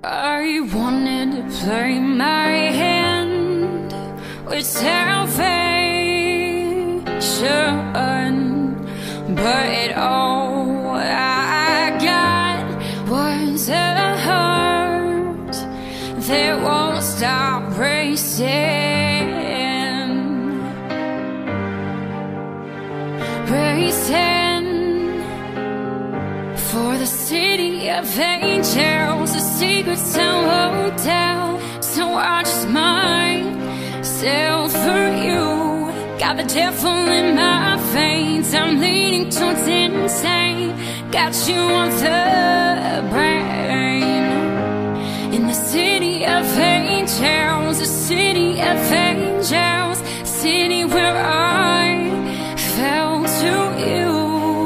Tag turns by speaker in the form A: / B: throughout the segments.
A: I wanted to play my hand with salvation, but all I got was a heart that won't stop racing, racing for the city of angels, a secret sound hotel. So I just myself for you. Got the devil in my veins, I'm leaning towards insane. Got you on the brain. In the city of angels, a city of angels, city where I fell to you.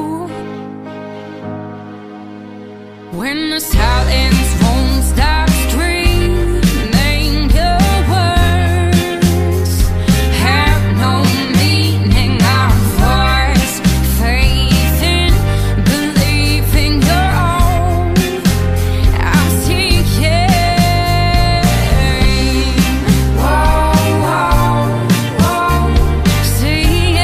A: When the silence won't stop screaming, the words have no meaning. I'm forced faith in believing you're all I'm seeking. Whoa, whoa, whoa, seeing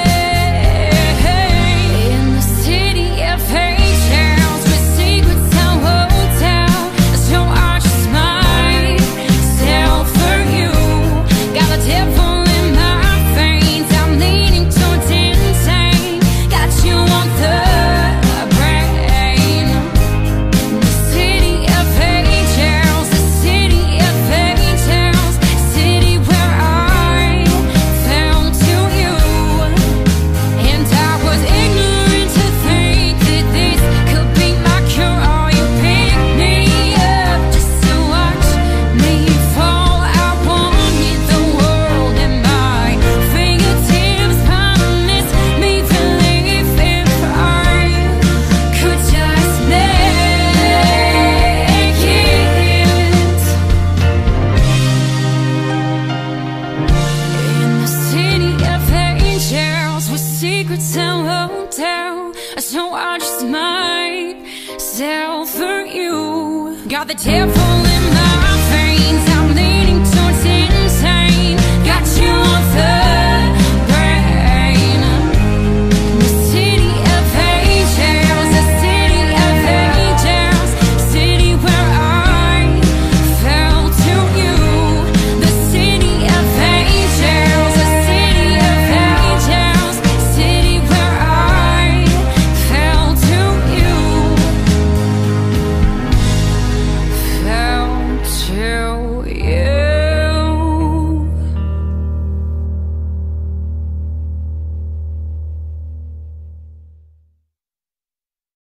A: in the city of angels with secrets and hotel. So I just myself for you. Got the devil in my veins, I'm leaning towards insane. Got you on the brain. The city of angels, the city of angels, city where I fell to you. And I was ignorant to think that this could be my cure. All you picked me up just to watch me fall. I wanted the world at my fingertips. Promise me believe if I could just make it. In the city of angels with secrets and hotel. So I just myself for you. Got the devil